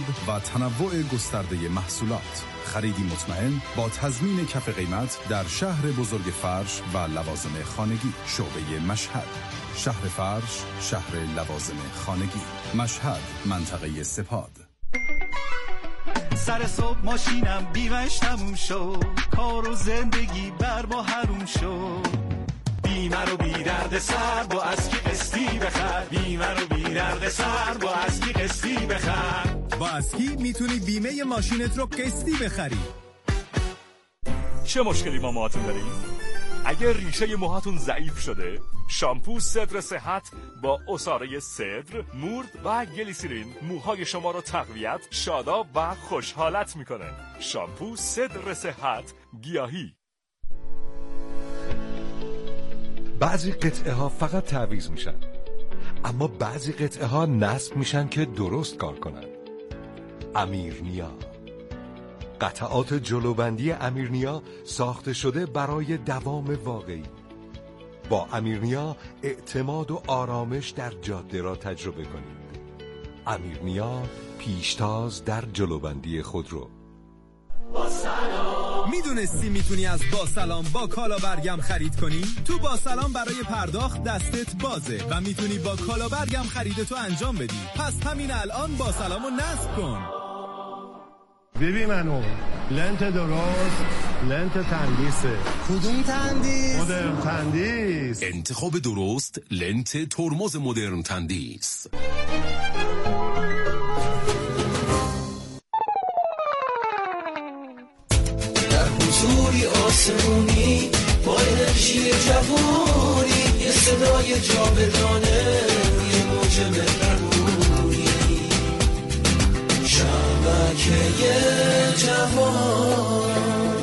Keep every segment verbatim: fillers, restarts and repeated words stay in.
و تنوع گسترده محصولات. خریدی مطمئن با تضمین کف قیمت در شهر بزرگ فرش و لوازم خانگی. شعبه مشهد، شهر فرش، شهر لوازم خانگی. مشهد، منطقه سپاد. سر صبح ماشینم بیمش تموم شد، کار و زندگی بر ما حروم شد. بیمه رو بی درد سر با اسکی قسطی بخر، بیمه رو بی درد سر با اسکی قسطی بخر. با اسکی میتونی بیمه ماشینت رو قسطی بخری. چه مشکلی با موهاتون داریم؟ اگر ریشه موهاتون ضعیف شده، شامپو صدر صحت با عصاره صدر، مورد و گلیسرین موهای شما رو تقویت، شاداب و خوشحالت میکنه. شامپو صدر صحت گیاهی. بعضی قطعه ها فقط تعویض میشن، اما بعضی قطعه ها نصب میشن که درست کار کنن. امیرنیا، قطعات جلوبندی امیرنیا ساخته شده برای دوام واقعی. با امیرنیا اعتماد و آرامش در جاده را تجربه کنید. امیرنیا، پیشتاز در جلوبندی خودرو. با سلام. میدونستی میتونی از با سلام با کالا برگم خرید کنی؟ تو با سلام برای پرداخت دستت بازه و میتونی با کالا برگم خریدتو انجام بدی. پس همین الان با سلامو نصب کن. ببین منو لنت درست، لنت تندیسه. کدوم تندیس؟ مدرن تندیس. انتخاب درست، لنت ترمز مدرن تندیس. در حضوری آسمونی با انرژی جوانی، یه صدای جاودانه، یه موج مهربونی، شبکه جوان.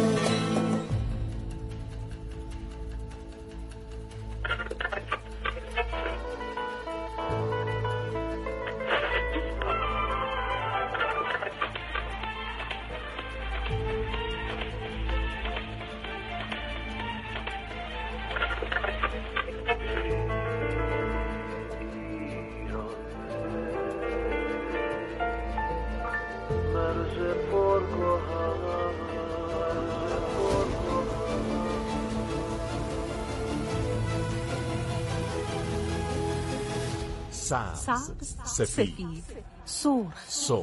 سبز، سفید، سرخ، سرخ.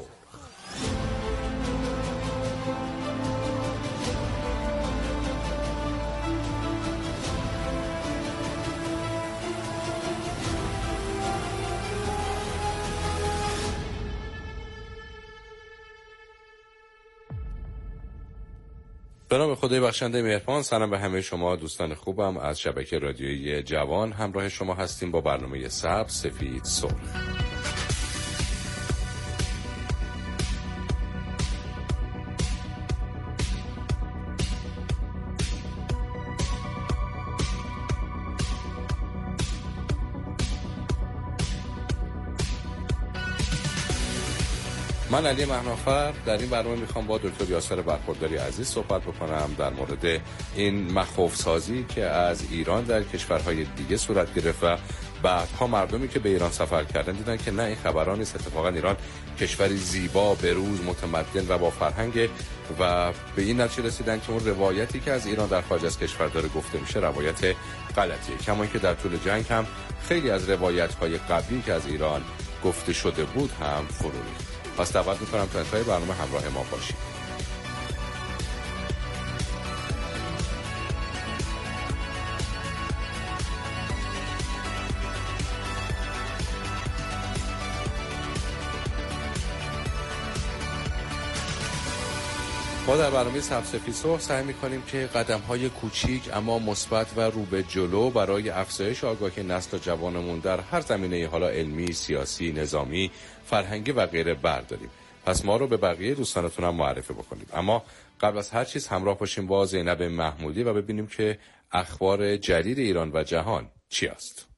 به نام خدای بخشنده مهربان. سلام به همه شما دوستان خوبم از شبکه رادیویی جوان. همراه شما هستیم با برنامه سبز، سفید، سرخ. من علی مهنافر در این برنامه میخوام با دکتر یاسر برخورداری عزیز صحبت بکنم در مورد این مخوف سازی که از ایران در کشورهای دیگه صورت گرفت و بعدها مردمی که به ایران سفر کردن دیدن که نه، این خبران نیست. اتفاقا ایران کشوری زیبا، بروز، متمدن و با فرهنگ و به این نتیجه رسیدن که اون روایتی که از ایران در خارج از کشور داره گفته میشه روایت غلطیه. کما که در طول جنگ هم خیلی از روایت‌های قبلی که از ایران گفته شده بود هم فرو ریخت. پس دعوت میکنم تا انتهای برنامه همراه ما باشید. ما در برنامه سبز سفید سرخ سعی می‌کنیم که قدم‌های کوچیک اما مثبت و رو به جلو برای افزایش آگاهی نسل جوانمون در هر زمینه، حالا علمی، سیاسی، نظامی، فرهنگی و غیره برداریم. پس ما رو به بقیه دوستانتون هم معرفی بکنید. اما قبل از هر چیز همراه باشیم با زینب محمودی و ببینیم که اخبار جدید ایران و جهان چی است.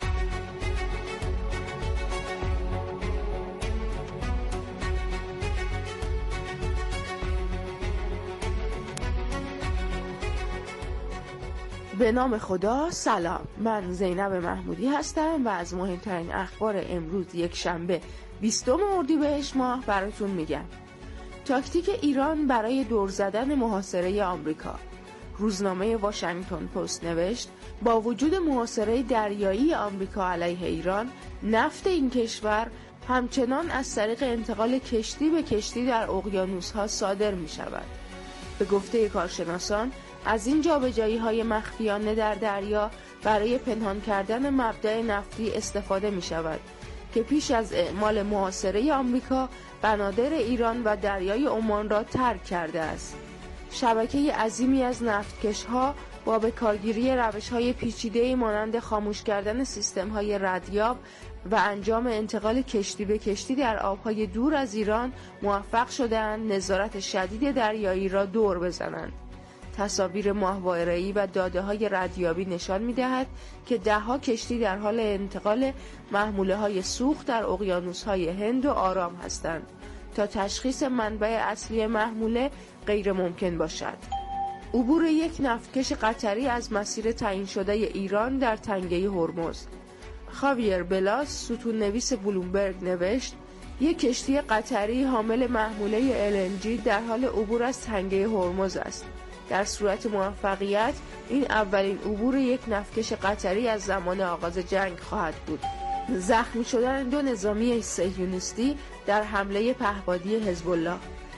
به نام خدا. سلام، من زینب محمودی هستم و از مهمترین اخبار امروز یک شنبه بیستم اردیبهشت ماه براتون میگم. تاکتیک ایران برای دور زدن محاصره آمریکا. روزنامه واشنگتن پست نوشت با وجود محاصره دریایی آمریکا علیه ایران، نفت این کشور همچنان از طریق انتقال کشتی به کشتی در اقیانوس‌ها صادر می‌شود. به گفته کارشناسان، از این جابجایی‌های مخفیانه در دریا برای پنهان کردن مبدأ نفتی استفاده می‌شود که پیش از اعمال محاصره آمریکا بنادر ایران و دریای عمان را ترک کرده است. شبکه عظیمی از نفتکش‌ها با به کارگیری روش‌های پیچیده‌ای مانند خاموش کردن سیستم‌های ردیاب و انجام انتقال کشتی به کشتی در آب‌های دور از ایران موفق شدند نظارت شدید دریایی را دور بزنند. تصاویر ماهواره‌ای و داده‌های ردیابی نشان می‌دهد که ده‌ها کشتی در حال انتقال محموله‌های سوخت در اقیانوس‌های هند و آرام هستند تا تشخیص منبع اصلی محموله غیر ممکن باشد. عبور یک نفتکش قطری از مسیر تعیین شده ایران در تنگه هرمز. خاویر بلاس، ستون نویس بلومبرگ نوشت یک کشتی قطری حامل محموله ال ان جی در حال عبور از تنگه هرمز است. در صورت موفقیت این اولین عبور یک نفتکش قطری از زمان آغاز جنگ خواهد بود. زخمی شدن دو نظامی صهیونیستی در حمله پهپادی حزب الله.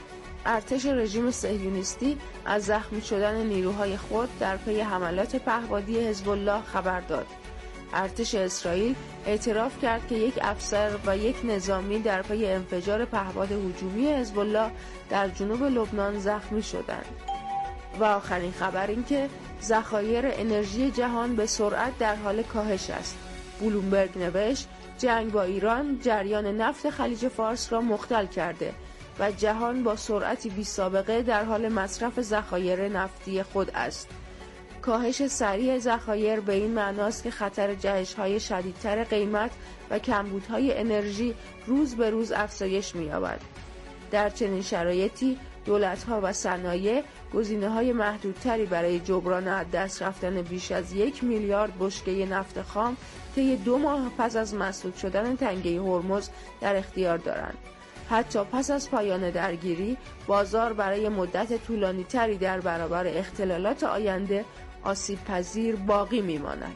ارتش رژیم صهیونیستی از زخمی شدن نیروهای خود در پی حملات پهپادی حزب الله خبر داد. ارتش اسرائیل اعتراف کرد که یک افسر و یک نظامی در پی انفجار پهپاد هجومی حزب الله در جنوب لبنان زخمی شدند. و آخرین خبر این که ذخایر انرژی جهان به سرعت در حال کاهش است. بلومبرگ نوشت جنگ با ایران جریان نفت خلیج فارس را مختل کرده و جهان با سرعتی بی سابقه در حال مصرف ذخایر نفتی خود است. کاهش سریع ذخایر به این معناست که خطر جهش‌های شدیدتر قیمت و کمبودهای انرژی روز به روز افزایش می‌یابد. در چنین شرایطی دولت‌ها و صنایع گزینه‌های محدودتری برای جبران از دست رفتن بیش از یک میلیارد بشکه نفت خام طی دو ماه پس از مسدود شدن تنگه هرمز در اختیار دارند. حتی پس از پایان درگیری، بازار برای مدت طولانی‌تری در برابر اختلالات آینده آسیب پذیر باقی می‌ماند.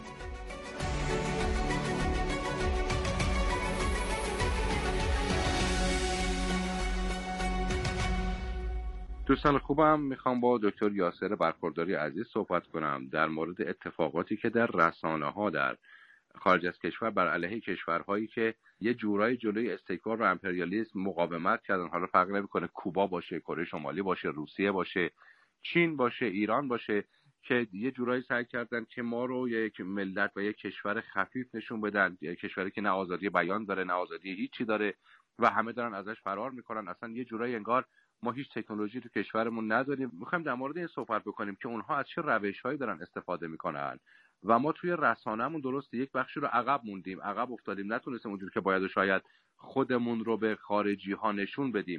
دوستان خوبم، میخوام با دکتر یاسر برخورداری عزیز صحبت کنم در مورد اتفاقاتی که در رسانه‌ها در خارج از کشور بر علیه کشورهایی که یه جورایی جلوی استکبار و امپریالیسم مقاومت کردن. حالا فرق نمی‌کنه کوبا باشه، کره شمالی باشه، روسیه باشه، چین باشه، ایران باشه، که یه جورایی سعی کردن که ما رو یک ملت و یک کشور خفیف نشون بدن، یک کشوری که نه آزادی بیان داره نه آزادی هیچی داره و همه دارن ازش فرار میکنن. اصلا یه جورایی انگار ما هیچ تکنولوژی تو کشورمون نداریم. میخوایم در مورد این صحبت بکنیم که اونها از چه روش‌هایی دارن استفاده میکنن و ما توی رسانه‌مون درسته یک بخشی رو عقب موندیم، عقب افتادیم، نتونستیم اونجوری که باید و شاید خودمون رو به خارجی‌ها نشون بدیم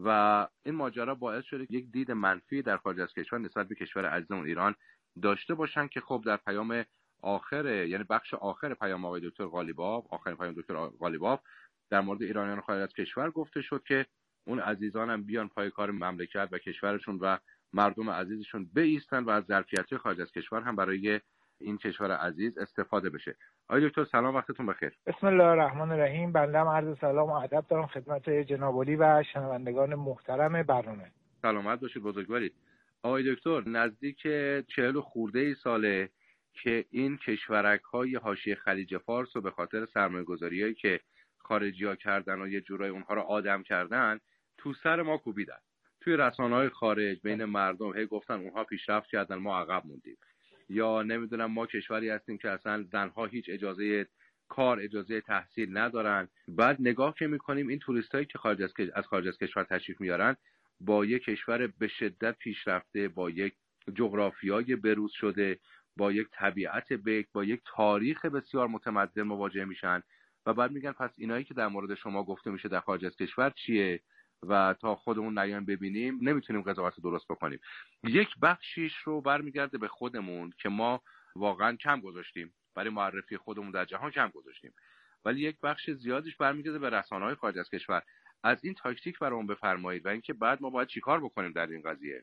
و این ماجرا باعث شده یک دید منفی در خارج از کشور نسبت به کشور عزیزمون ایران داشته باشن که خب در پیام آخر، یعنی بخش آخر پیام آقای دکتر قالیباف، آخرین پیام دکتر قالیباف در مورد ایرانیان خارج از کشور گفته شد که اون عزیزانم بیان پای کار مملکت و کشورشون و مردم عزیزشون بایستن و از ظرفیت‌های خارج از کشور هم برای این کشور عزیز استفاده بشه. آقای دکتر سلام، وقتتون بخیر. بسم الله الرحمن الرحیم. بنده هم عرض سلام و ادب دارم خدمت جناب عالی و شنوندگان محترم برنامه. سلامت باشید بزرگوارید. آقای دکتر، نزدیک چهل و خورده ای ساله که این کشورک‌های حاشیه خلیج فارس رو به خاطر سرمایه‌گذاریایی که خارجی‌ها کردن و یه جورایی اونها رو آدم کردن تو سر ما کوبیدن. توی رسانه‌های خارج بین مردم هی گفتن اونها پیشرفت کردن ما عقب موندیم، یا نمیدونم ما کشوری هستیم که اصلا زنها هیچ اجازه کار، اجازه تحصیل ندارن. بعد نگاه که می‌کنیم این توریستایی که خارج از از خارج از کشور تشریف میارن با یک کشور به شدت پیشرفته، با یک جغرافیای بروز شده، با یک طبیعت بکر، با یک تاریخ بسیار متمدن مواجه میشن و بعد میگن پس اینایی که در مورد شما گفته میشه در خارج از کشور چیه و تا خودمون نیان ببینیم نمیتونیم قضاوت درست بکنیم. یک بخشیش رو برمیگرده به خودمون که ما واقعا کم گذاشتیم برای معرفی خودمون در جهان، کم گذاشتیم ولی یک بخش زیادیش برمیگرده به رسانه‌های خارج از کشور. از این تاکتیک برامون بفرمایید و اینکه بعد ما باید چیکار بکنیم در این قضیه.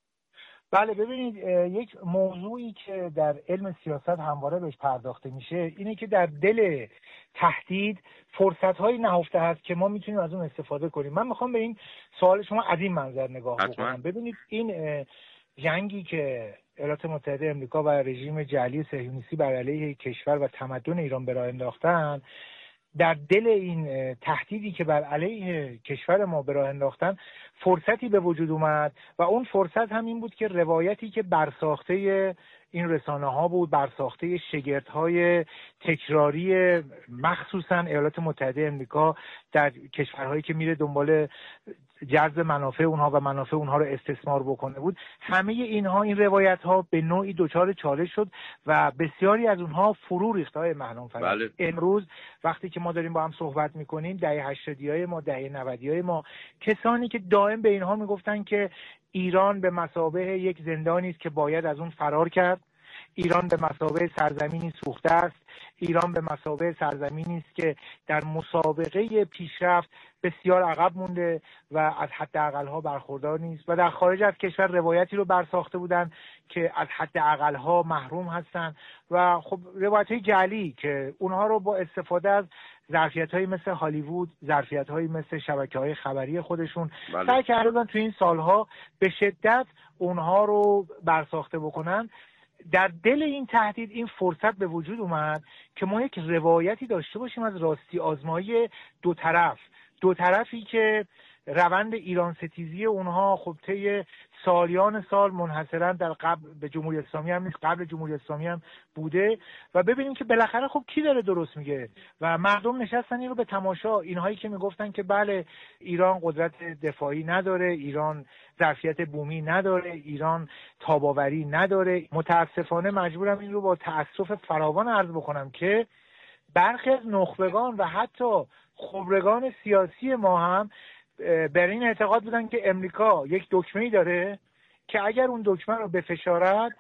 بله ببینید، یک موضوعی که در علم سیاست همواره بهش پرداخته میشه اینه که در دل تهدید فرصت‌های نهفته هست که ما میتونیم از اون استفاده کنیم. من میخوام به این سوال شما از این منظر نگاه بکنم. ببینید این جنگی که ایالات متحده آمریکا و رژیم جعلی صهیونیستی بر علیه کشور و تمدن ایران به راه انداختن، در دل این تهدیدی که بر علیه کشور ما به راه انداختن فرصتی به وجود اومد و اون فرصت هم این بود که روایتی که برساخته این رسانه ها بود، برساخته شگردهای تکراری مخصوصا ایالات متحده آمریکا در کشورهایی که میره دنبال جذب منافع اونها و منافع اونها رو استثمار بکنه بود. همه اینها این روایت ها به نوعی دچار چالش شد و بسیاری از اونها فرو ریخت های مهنام فرید. بله. امروز وقتی که ما داریم با هم صحبت میکنیم، دهه هشتادی های ما، دهه نودی های ما، کسانی که دائم به اینها میگفتن که ایران به مثابه یک زندانی است که باید از اون فرار کرد، ایران به مثابه سرزمینی سوخته است، ایران به مثابه سرزمینی است که در مسابقه پیشرفت بسیار عقب مونده و از حداقل‌ها برخوردار نیست و در خارج از کشور روایتی رو برساخته بودن که از حداقل‌ها محروم هستن و خب روایت‌های جعلی که اونها رو با استفاده از ظرفیت‌هایی مثل هالیوود، ظرفیت‌هایی مثل شبکه‌های خبری خودشون سعی کردن تو این سالها به شدت اونها رو برساخته بکنن. در دل این تهدید این فرصت به وجود اومد که ما یک روایتی داشته باشیم از راستی آزمایی دو طرف دو طرفی که روند ایران ستیزی اونها خب طی سالیان سال منحصرا در قبل به جمهوری اسلامی هم نیست، قبل جمهوری اسلامی هم بوده و ببینیم که بالاخره خب کی داره درست میگه و مردم نشستن این رو به تماشا. اینهایی که میگفتن که بله ایران قدرت دفاعی نداره، ایران ظرفیت بومی نداره، ایران تاباوری نداره، متاسفانه مجبورم این رو با تأسف فراوان عرض بکنم که برخی از نخبگان و حتی خبرگان سیاسی ما هم بر این اعتقاد بودن که امریکا یک دکمه‌ای داره که اگر اون دکمه رو بفشارد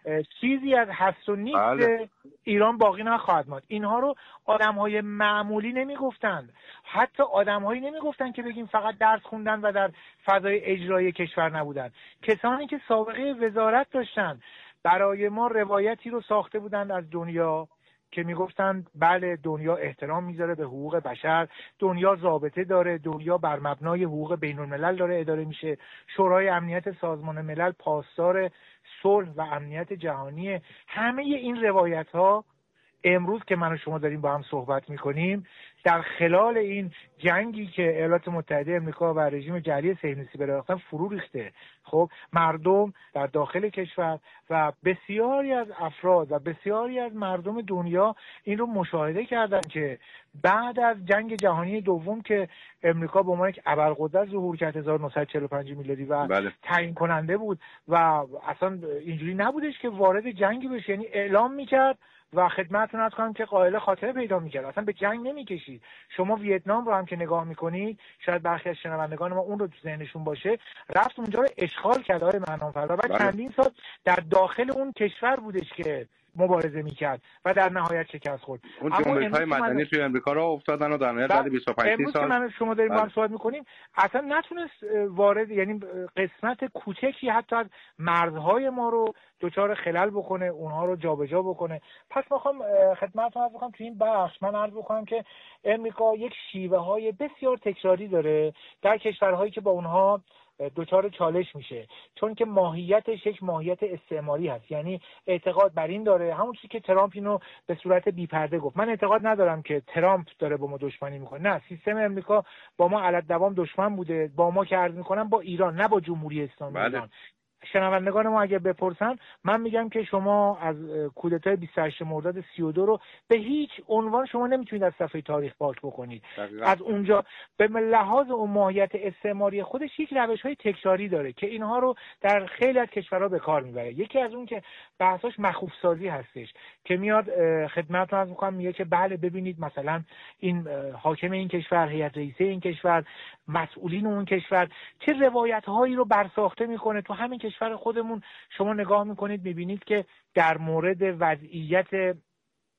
چیزی از هست و نیست بله. ایران باقی نخواهد ماند. اینها رو آدم‌های معمولی نمیگفتن، حتی آدم‌هایی نمیگفتن که بگیم فقط درس خوندن و در فضای اجرایی کشور نبودن. کسانی که سابقه وزارت داشتن برای ما روایتی رو ساخته بودند از دنیا که میگفتن بله دنیا احترام میذاره به حقوق بشر، دنیا ضابطه داره، دنیا بر مبنای حقوق بین الملل داره اداره میشه، شورای امنیت سازمان ملل پاسدار صلح و امنیت جهانی. همه این روایت ها امروز که من و شما داریم با هم صحبت میکنیم در خلال این جنگی که ایالات متحده آمریکا و رژیم جعلی صهیونیستی به راه انداختن فرو ریخته. خب مردم در داخل کشور و بسیاری از افراد و بسیاری از مردم دنیا این رو مشاهده کردن که بعد از جنگ جهانی دوم که امریکا به عنوان یک ابرقدرت ظهور کرد هزار و نهصد و چهل و پنج میلادی و بله. تعیین کننده بود و اصلا اینجوری نبودش که وارد جنگی بشه، یعنی اعلام میکرد و خدمتتون عرض کنم که قائل خاطره پیدا می‌کرد، اصلا به جنگ نمی‌کشید. شما ویتنام رو هم که نگاه می‌کنید، شاید برخی از شنوندگان ما اون رو تو ذهنشون باشه، رفت اونجا رو اشغال کرد آقای مهنام فرید و بعد چندین سال در داخل اون کشور بودش که مبارزه می‌کرد و در نهایت شکست خورد. اون جنبش‌های مدنی من... توی امریکا راه افتادن و در نهایت بعد بیست و پنج سال من شما داریم با هم صحبت می‌کنیم اصلا نتونست وارد، یعنی قسمت کوچکی حتی از مرزهای ما رو دوچار خلل بکنه، اونها رو جابجا بکنه. پس میخوام خدمتتون عرض بکنم تو این بخش من عرض بکنم که امریکا یک شیوه های بسیار تکراری داره در کشورهایی که با اونها دوچار چالش میشه، چون که ماهیتش یک ماهیت استعماری هست، یعنی اعتقاد بر این داره، همون چیزی که ترامپ اینو به صورت بی‌پرده گفت. من اعتقاد ندارم که ترامپ داره با ما دشمنی میکنه، نه، سیستم امریکا با ما علت دوام دشمن بوده، با ما که عرض میکنم با ایران، نه با جمهوری اسلامی بله. ایران. شنوندگان ما اگه بپرسن من میگم که شما از کودتای بیست و هشتم مرداد سی و دو رو به هیچ عنوان شما نمیتونید از صفحه تاریخ پاک بکنید. دقیقا. از اونجا به لحاظ اون ماهیت استعماری خودش یک روش‌های تکراری داره که اینها رو در خیلی از کشورها به کار میبره. یکی از اون که بحثاش مخوف سازی هستش که میاد خدمتتون عرض می‌کنم میگه که بله ببینید مثلا این حاکم این کشور، هیئت رئیسه این کشور، مسئولین اون کشور چه روایت‌هایی رو برساخته میکنه. تو همین کشور خودمون شما نگاه میکنید میبینید که در مورد وضعیت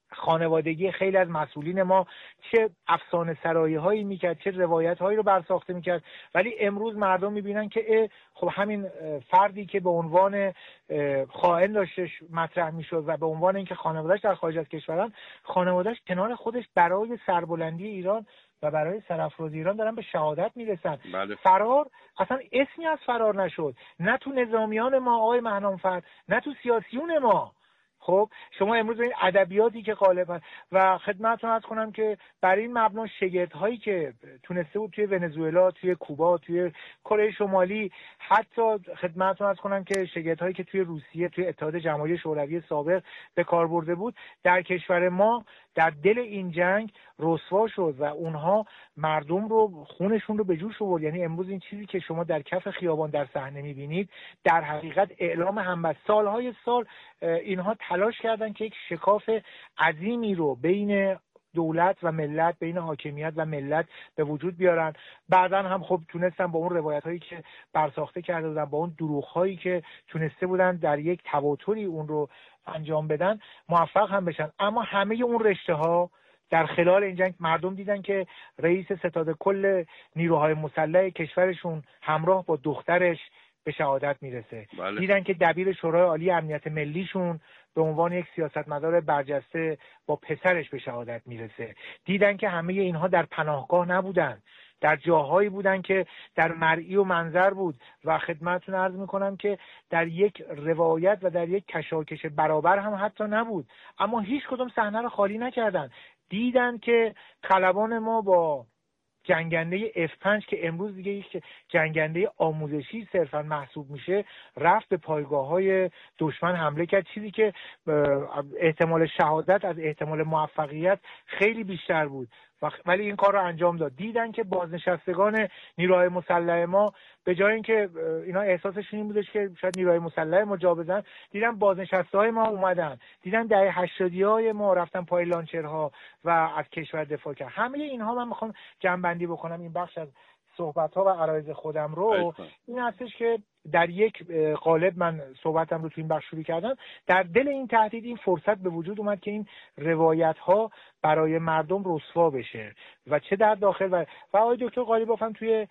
خانوادگی خیلی از مسئولین ما چه افسانه سرایی هایی میکرد، چه روایت هایی رو برساخته میکرد، ولی امروز مردم میبینن که خب همین فردی که به عنوان خائن داشتش مطرح میشد و به عنوان اینکه خانواده‌اش در خارج از کشورن، خانواده‌اش کنار خودش برای سربلندی ایران و برای سرافرازی ایران دارن به شهادت میرسن. بله. فرار اصلا اسمی از فرار نشد، نه تو نظامیان ما آقای مهنامفر، نه تو سیاسیون ما. خب شما امروز این ادبیاتی که غالبا و خدمتتون عرض کنم که برای این مبنا شگردهایی که تونسته بود توی ونزوئلا، توی کوبا، توی کره شمالی، حتی خدمتتون عرض کنم که شگردهایی که توی روسیه، توی اتحاد جماهیر شوروی سابق به کار برده بود، در کشور ما در دل این جنگ رسوا شد و اونها مردم رو خونشون رو به جوش آورد. یعنی امروز این چیزی که شما در کف خیابان در صحنه می‌بینید در حقیقت اعلام همبست. سالهای سال اینها تلاش کردن که یک شکاف عظیمی رو بین دولت و ملت، بین حاکمیت و ملت به وجود بیارن. بعداً هم خب تونستن با اون روایت‌هایی که برساخته کرده بودن، با اون دروغ‌هایی که تونسته بودن در یک تواتری اون رو انجام بدن، موفق هم بشن. اما همه اون رشته‌ها در خلال این جنگ مردم دیدن که رئیس ستاد کل نیروهای مسلح کشورشون همراه با دخترش به شهادت میرسه. بله. دیدن که دبیر شورای عالی امنیت ملیشون به عنوان یک سیاستمدار برجسته با پسرش به شهادت میرسه. دیدن که همه اینها در پناهگاه نبودن، در جاهایی بودن که در مرئی و منظر بود و خدمتتون عرض میکنم که در یک روایت و در یک کشاکش برابر هم حتی نبود، اما هیچ کدوم صحنه رو خالی نکردن. دیدن که خلبان ما با جنگنده اف پنج که امروز دیگه یک جنگنده آموزشی صرفا محسوب میشه، رفت به پایگاه‌های دشمن حمله کرد، چیزی که احتمال شهادت از احتمال موفقیت خیلی بیشتر بود، ولی این کار رو انجام داد. دیدن که بازنشستگان نیروهای مسلح ما به جای اینکه اینا احساسشون این بودش که شاید نیروهای مسلح ما جا بزنن، دیدن بازنشسته‌های ما اومدن، دیدن دهه هشتادی‌های ما رفتن پای لانچرها و از کشور دفاع کردن. همه اینها من میخوام جمع‌بندی بکنم این بخش از صحبت‌ها و عرایض خودم رو. این هستش که در یک قالب من صحبتم رو تو این بخش شروع کردم. در دل این تهدید این فرصت به وجود اومد که این روایت‌ها برای مردم رسوا بشه و چه در داخل و و آقای دکتر قالیباف هم توی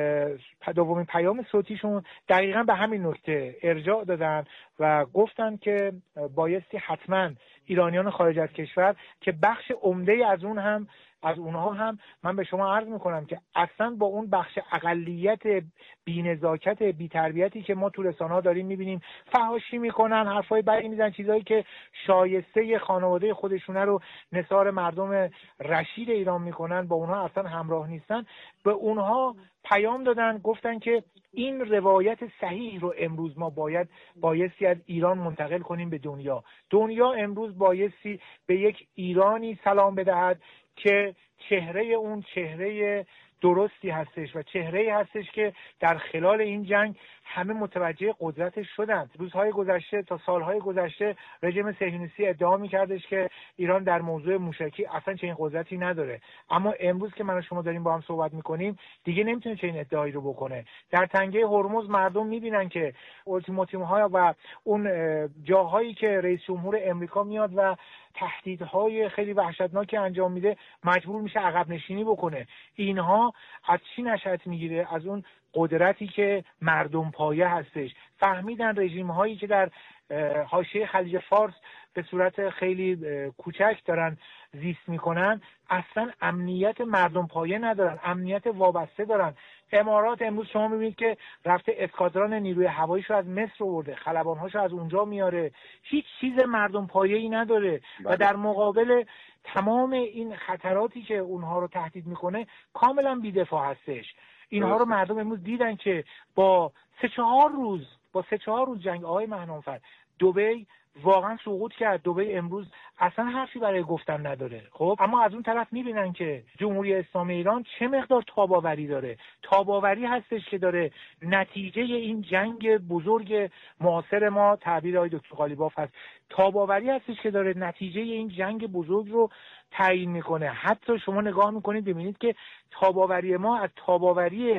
دومین پیام صوتیشون دقیقاً به همین نکته ارجاع دادن و گفتن که بایستی حتما ایرانیان خارج از کشور که بخش عمده از اون هم از اونها هم من به شما عرض میکنم که اصلا با اون بخش اقلیت بی‌نزاکت بی‌تربیتی که ما تو رسانه‌ها داریم میبینیم، فحاشی میکنن، حرفای بدی میزنن، چیزایی که شایسته خانواده خودشونه رو نثار مردم رشید ایران میکنن، با اونها اصلا همراه نیستن. به اونها پیام دادن، گفتن که این روایت صحیح رو امروز ما باید بایستی از ایران منتقل کنیم به دنیا. دنیا امروز بایستی به یک ایرانی سلام بدهد که چهره اون چهره درستی هستش و چهره‌ای هستش که در خلال این جنگ همه متوجه قدرتش شدند. روزهای گذشته تا سالهای گذشته رژیم صهیونیستی ادعا می‌کردش که ایران در موضوع موشکی اصلا چنین قدرتی نداره، اما امروز که من و شما داریم با هم صحبت می‌کنیم دیگه نمیتونه چنین ادعایی رو بکنه. در تنگه هرمز مردم می‌بینن که اولتیماتوم‌ها و اون جاهایی که رئیس جمهور امریکا میاد و تهدیدهای خیلی وحشتناکی انجام میده مجبور میشه عقب نشینی بکنه. اینها از چی نشأت میگیره؟ از اون قدرتی که مردم پایه هستش. فهمیدن رژیم هایی که در حاشیه خلیج فارس به صورت خیلی کوچک دارن زیست میکنن اصلا امنیت مردم پایه ندارن، امنیت وابسته دارن. امارات امروز شما میبینید که رفته اسکادران نیروی هواییش رو از مصر آورده، خلبان‌هاشو از اونجا میاره، هیچ چیز مردم پایه‌ای نداره و در مقابل تمام این خطراتی که اونها رو تهدید میکنه کاملا بی‌دفاع هستش. اینها رو مردم امروز دیدن که با سه چهار روز با سه چهار روز جنگ آقای مهنامفر دبی واقعا سقوط کرد. دبی امروز اصلا حرفی برای گفتن نداره. خب اما از اون طرف میبینن که جمهوری اسلامی ایران چه مقدار تاباوری داره. تاباوری هستش که داره نتیجه این جنگ بزرگ معاصر ما، تعبیر آقای دکتر قالیباف هست، تاباوری هستش که داره نتیجه این جنگ بزرگ رو تعیین میکنه. حتی شما نگاه میکنید ببینید که تاباوری ما از تاباوری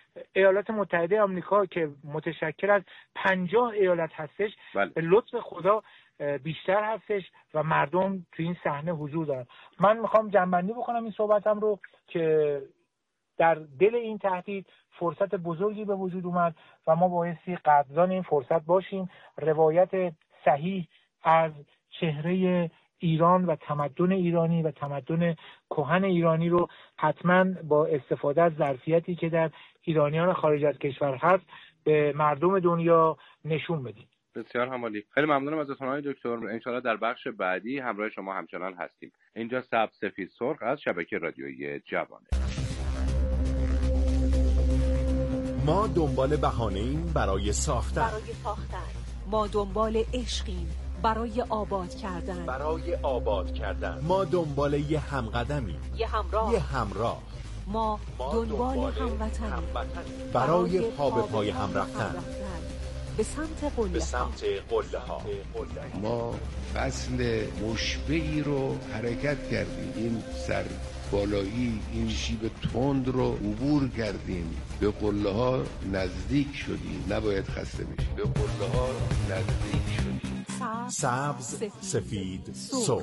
ایالات متحده آمریکا که متشکل از پنجاه ایالت هستش، بله. به لطف خدا بیشتر هستش و مردم تو این صحنه حضور دارن. من میخوام جنبندی بکنم این صحبتم رو که در دل این تهدید فرصت بزرگی به وجود اومد و ما بایستی قدردان این فرصت باشیم. روایت صحیح از چهره ایران و تمدن ایرانی و تمدن کهن ایرانی رو حتما با استفاده از ظرفیتی که در ایرانیان خارج از کشور هست به مردم دنیا نشون بدیم. بسیار همالی. خیلی ممنونم ازتون آقای دکتر. انشالله در بخش بعدی همراه شما همچنان هستیم. اینجا سبز سفید سرخ از شبکه رادیویی جوانه. ما دنبال بهانه‌ایم برای ساختن. برای ساختن. ما دنبال عشقیم برای آباد کردن. برای آباد کردن. ما دنبال یه همقدمی. یه همراه. یه همراه. ما, ما دنبال, دنبال هموطنیم برای, برای پا به پای هم رفتن. به سمت قله به سمت قله ها. ما فصل مشبعی رو حرکت کردیم. این سر بالایی، این شیب تند رو عبور کردیم. به قله ها نزدیک شدیم. نباید خسته بشیم. به قله ها نزدیک شدیم. سبز سفید سرخ.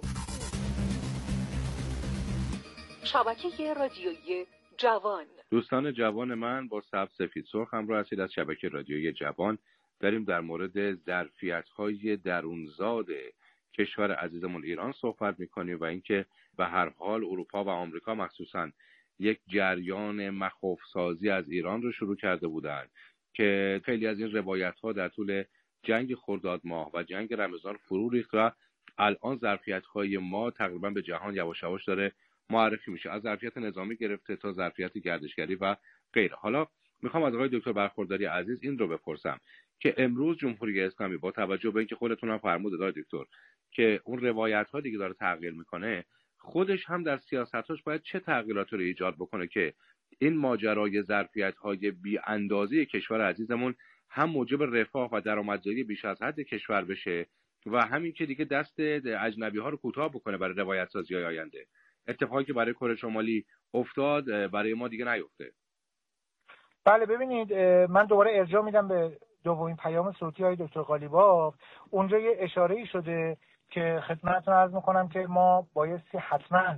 شبکه رادیویی جوان. دوستان جوان من، با سبز سفید سرخ همراه هستید از شبکه رادیویی جوان. داریم در مورد ظرفیت‌های درونزاد کشور عزیزمون ایران صحبت می‌کنیم و اینکه به هر حال اروپا و آمریکا مخصوصاً یک جریان مخوف‌سازی از ایران رو شروع کرده بودند که خیلی از این روایت‌ها در طول جنگ خرداد ماه و جنگ رمضان فرو ریخت و الان ظرفیت‌های ما تقریباً به جهان یواش یواش داره معرفی میشه، از ظرفیت نظامی گرفته تا ظرفیت گردشگری و غیره. حالا میخوام از آقای دکتر برخورداری عزیز این رو بپرسم که امروز جمهوری اسلامی با توجه به اینکه خودتون هم فرمودید آقای دکتر که اون روایت‌ها دیگه داره تغییر میکنه، خودش هم در سیاستاش باید چه تغییراتی رو ایجاد بکنه که این ماجرای ظرفیت‌های بی‌اندازه کشور عزیزمون هم موجب رفاه و درآمدزایی بیش از حد کشور بشه و همین که دیگه دست اجنبی‌ها رو کوتاه بکنه برای روایت‌سازی‌های آینده. اتفاقی که برای کره شمالی افتاد برای ما دیگه نیفته. بله ببینید، من دوباره ارجاع میدم به دومین پیام صوتی های دکتر قالیباف. اونجا یه اشاره‌ای شده که خدمتتون عرض میکنم که ما بایستی حتما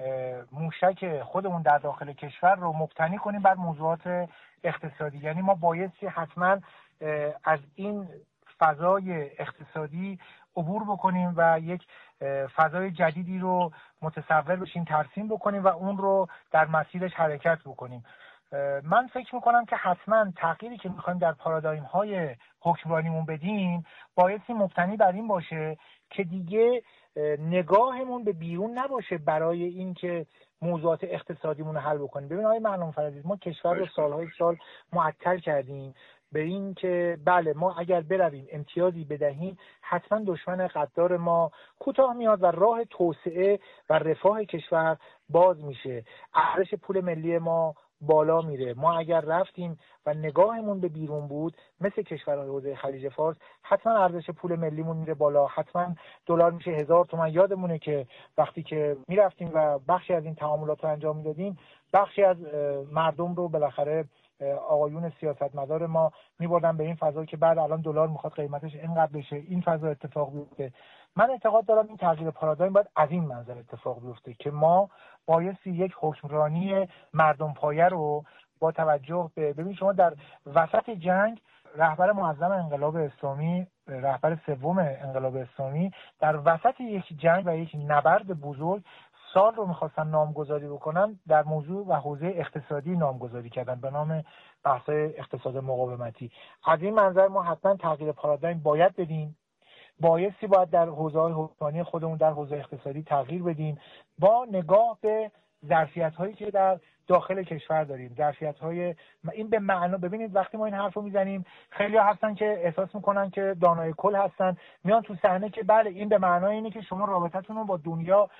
موشک خودمون در داخل کشور رو مبتنی کنیم بر موضوعات اقتصادی. یعنی ما بایستی حتما از این فضای اقتصادی عبور بکنیم و یک فضای جدیدی رو متصور بشیم، ترسیم بکنیم و اون رو در مسیرش حرکت بکنیم. من فکر میکنم که حتما تغییری که میخوایم در پارادایم های حکمرانیمون بدیم بایستی مبتنی بر این باشه که دیگه نگاهمون به بیرون نباشه برای این که موضوعات اقتصادیمون رو حل بکنیم. ببین آقای معلم فرزید، ما کشور رو سالهای سال معطل کردیم به این که بله ما اگر برویم امتیازی بدهیم حتما دشمن غدار ما کوتاه میاد و راه توسعه و رفاه کشور باز میشه، ارزش پول ملی ما بالا میره. ما اگر رفتیم و نگاهمون به بیرون بود مثل کشورهای حوزه خلیج فارس، حتما ارزش پول ملیمون میره بالا، حتما دلار میشه هزار تومان. یادمونه که وقتی که میرفتیم و بخشی از این تعاملات رو انجام میدادیم، بخشی از مردم رو بالاخره آقایون سیاستمدار ما میبردن به این فضا که بعد الان دلار میخواد قیمتش اینقدر بشه، این فضا اتفاق بیفته. من اعتقاد دارم این تغییر پارادایم باید از این منظر اتفاق بیفته که ما بایستی یک حکمرانی مردم پایه رو با توجه به ببین شما در وسط جنگ رهبر معظم انقلاب اسلامی، رهبر سوم انقلاب اسلامی در وسط یک جنگ و یک نبرد بزرگ سال رو میخواستن نامگذاری بکنن، در موضوع و حوزه اقتصادی نامگذاری کردن به نام بحث اقتصاد مقاومتی. از این منظر ما حتما تغییر پارادایم باید بدیم، بایستی باید در حوزه‌های حکمرانی خودمون در حوزه اقتصادی تغییر بدیم با نگاه به ظرفیت‌هایی که در داخل کشور داریم. ظرفیت‌های این به معنا، ببینید وقتی ما این حرف رو میزنیم خیلی‌ها هستن که احساس میکنن که دانای کل هستن، میان تو صحنه که بله این به معنای اینه که شما رابطتون رو با دنیا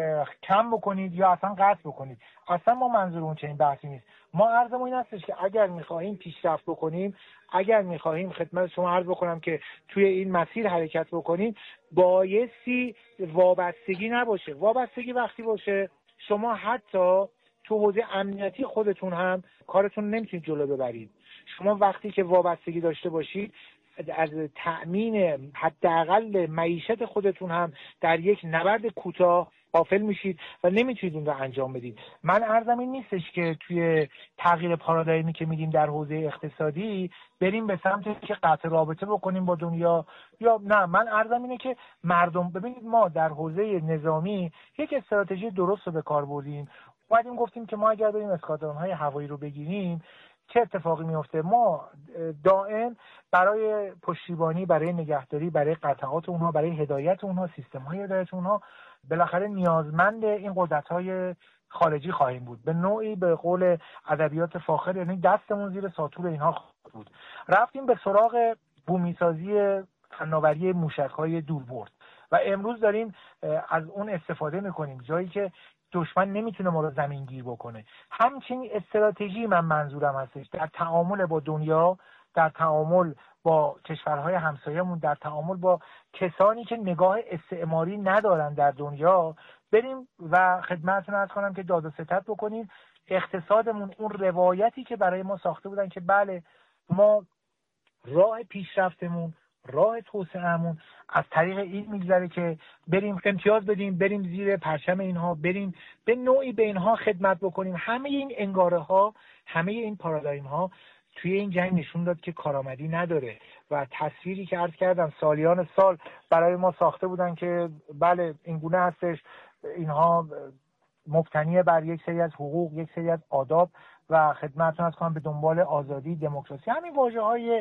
کم بکنید یا اصلا قطع بکنید. اصلا ما منظور اون چنین بحثی نیست. ما عرضمون این هستش که اگر می‌خواهیم پیشرفت بکنیم، اگر می‌خواهیم خدمت شما عرض بکنم که توی این مسیر حرکت بکنیم، بایستی وابستگی نباشه. وابستگی وقتی باشه شما حتی تو حوزه امنیتی خودتون هم کارتون نمیتونید جلو ببرید. شما وقتی که وابستگی داشته باشید از تأمین حداقل معیشت خودتون هم در یک نبرد کوتاه غافل میشید و نمیتونید اون رو انجام بدید. من عرضم این نیستش که توی تغییر پارادایمی که میدیم در حوزه اقتصادی بریم به سمت که قطع رابطه بکنیم با دنیا، یا نه، من عرضم اینه که مردم، ببینید ما در حوزه نظامی یک استراتژی درست رو به کار بردیم. اومدیم گفتیم که ما اگر بریم اسکادرون‌های هوایی رو بگیریم چه اتفاقی میفته؟ ما دائم برای پشتیبانی، برای نگهداری، برای قطعات اونها، برای هدایت اونها، سیستم‌های هدایت اونها بالاخره نیازمند این قدرت‌های خارجی خواهیم بود. به نوعی به قول ادبیات فاخر یعنی دستمون زیر ساطور اینها بود. رفتیم به سراغ بومیسازی فناوری موشک‌های دوربرد و امروز داریم از اون استفاده می‌کنیم جایی که دشمن نمیتونه ما رو زمین گیر بکنه. همچنین استراتژی من منظورم هستش در تعامل با دنیا، در تعامل با کشورهای همسایه‌مون، در تعامل با کسانی که نگاه استعماری ندارن در دنیا، بریم و خدمتتون عرض کنم که داد و ستد بکنیم اقتصادمون اون روایتی که برای ما ساخته بودن که بله ما راه پیشرفتمون، راه توسعه‌مون از طریق این میگذره که بریم امتیاز بدیم، بریم زیر پرچم اینها، بریم به نوعی به اینها خدمت بکنیم. همه این انگاره ها، همه این پارادایم ها توی این جنگ نشون داد که کارآمدی نداره و تصویری که عرض کردم سالیان سال برای ما ساخته بودن که بله این گونه هستش، اینها مبتنی بر یک سری از حقوق، یک سری از آداب و خدمتتون عرض کنم به دنبال آزادی، دموکراسی، همین واژه‌های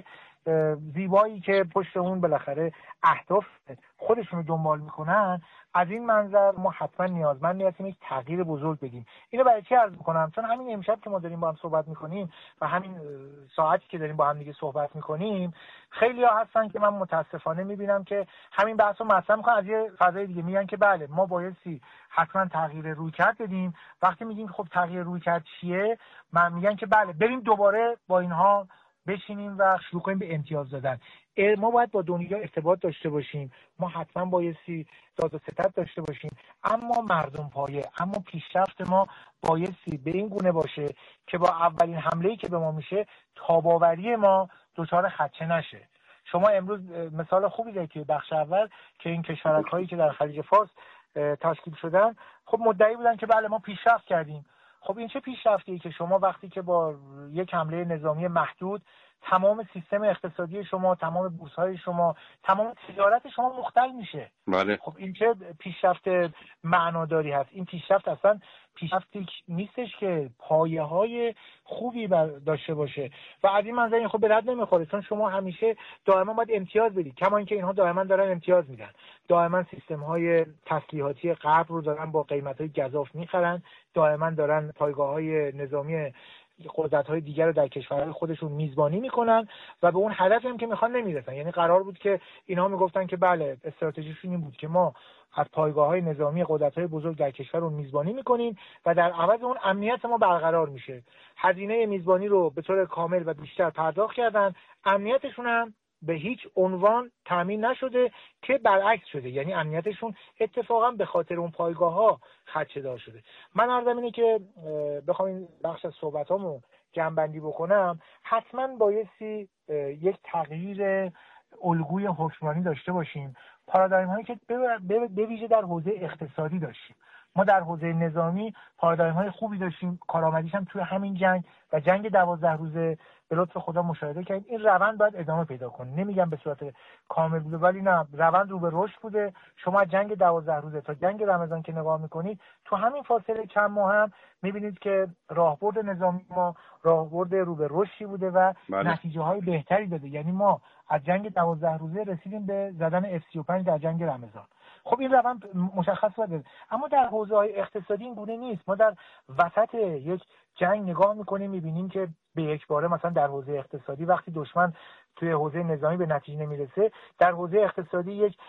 زیبایی که پشت اون بالاخره اهداف خودشون رو دنبال میکنن. از این منظر ما حتما نیازمند هستیم یک تغییر بزرگ بدیم. اینو برای چی عرض میکنم؟ چون همین امشب که ما داریم با هم صحبت میکنیم و همین ساعتی که داریم با هم دیگه صحبت میکنیم، خیلی ها هستن که من متاسفانه میبینم که همین بحث رو مطرح میکنن از یه فضای دیگه، میگن که بله ما بایستی حتما تغییر رویکرد بدیم. وقتی میگیم خب تغییر رویکرد چیه، من میگن که بله بریم دوباره با اینها بشینیم و شروع کنیم به امتیاز دادن. ما باید با دنیا ارتباط داشته باشیم، ما حتما بایستی داد و ستد داشته باشیم، اما مردم پایه، اما پیشرفت ما بایستی به این گونه باشه که با اولین حمله‌ای که به ما میشه تاباوری ما دچار خدشه نشه. شما امروز مثال خوبی دارید که بخش اول که این کشورهایی که در خلیج فارس تشکیل شدن خب مدعی بودن که بله ما پیشرفت کردیم. خب این چه پیشرفتیه که شما وقتی که با یک حمله نظامی محدود تمام سیستم اقتصادی شما، تمام بورس‌های شما، تمام تجارت شما مختل میشه. بله. خب این چه پیشرفت معناداری هست؟ این پیشرفت اصلا پیشرفتی نیستش که پایه‌های خوبی داشته باشه و از این منظر این خب به درد نمیخوره، چون شما همیشه دائما باید امتیاز بدید، کما اینکه اینها دائما دارن امتیاز میدن، دائما سیستم‌های تسلیحاتی غرب رو دارن با قیمت‌های گزاف میخرن، دائما دارن پایگاه‌های نظامی قدرت‌های دیگر رو در کشورهای خودشون میزبانی میکنن و به اون هدفی هم که میخوان نمیرسن. یعنی قرار بود که اینها میگفتن که بله استراتژیشون این بود که ما از پایگاه‌های نظامی قدرت‌های بزرگ در کشورمون میزبانی میکنیم و در عوض اون امنیت ما برقرار میشه. هزینه میزبانی رو به طور کامل و بیشتر پرداخت کردن، امنیتشون هم به هیچ عنوان تامین نشده که برعکس شده، یعنی امنیتشون اتفاقا به خاطر اون پایگاه‌ها خدشه‌دار شده. من عرضم اینه که بخوام این بخش از صحبتامو جمع‌بندی بکنم، حتما بایستی یک تغییر الگوی حکمرانی داشته باشیم. پارادایم هایی که به ویژه در حوزه اقتصادی داشتیم، ما در حوزه نظامی پارادایم های خوبی داشتیم، کارآمدیش هم توی همین جنگ و جنگ دوازده روزه به لطف خدا مشاهده کردیم. این روند باید ادامه پیدا کنه. نمیگم به صورت کامل بوده، ولی نه، روند رو به رشد بوده. شما جنگ دوازده روزه تا جنگ رمضان که نگاه میکنید، تو همین فاصله چند ماه هم میبینید که راهبرد نظامی ما راهبرد رو به رشدی بوده و بله. نتیجه های بهتری داده. یعنی ما از جنگ دوازده روزه رسیدیم به زدن اف سی و پنج در جنگ رمضان. خب این روند مشخص بوده، اما در حوزه های اقتصادی این گونه نیست. ما در وسط یک جنگ نگاه میکنیم میبینیم که به یک باره مثلا در حوزه اقتصادی وقتی دشمن توی حوزه نظامی به نتیجه نمیرسه، در حوزه اقتصادی یک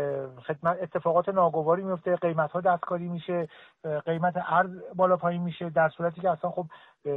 خدمت اتفاقات ناگواری میفته، قیمت ها دستکاری میشه، قیمت ارز بالا پایین میشه، در صورتی که اصلا خب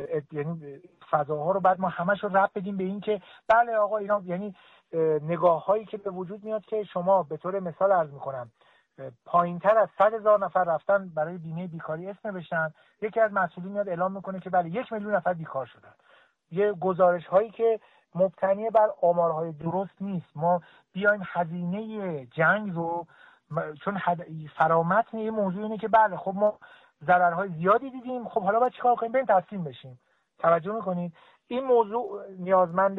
یعنی فضاها رو بعد ما همش رو ربط بدیم به این که بله آقا اینا، یعنی نگاه هایی که به وجود میاد که شما به طور مثال عرض میکنم پایینتر از صد هزار نفر رفتن برای بیمه بیکاری اسم نوشتن، یکی از مسئولین میاد اعلام میکنه که بله یک میلیون نفر بیکار شدن. یه گزارش هایی که مبتنی بر آمارهای درست نیست. ما بیایم هزینه جنگ رو، چون فرامتن یه موضوع اینه که بله خب ما ضررهای زیادی دیدیم، خب حالا باید چیکار کنیم؟ بریم تسلیم بشیم. توجه میکنید این موضوع نیازمند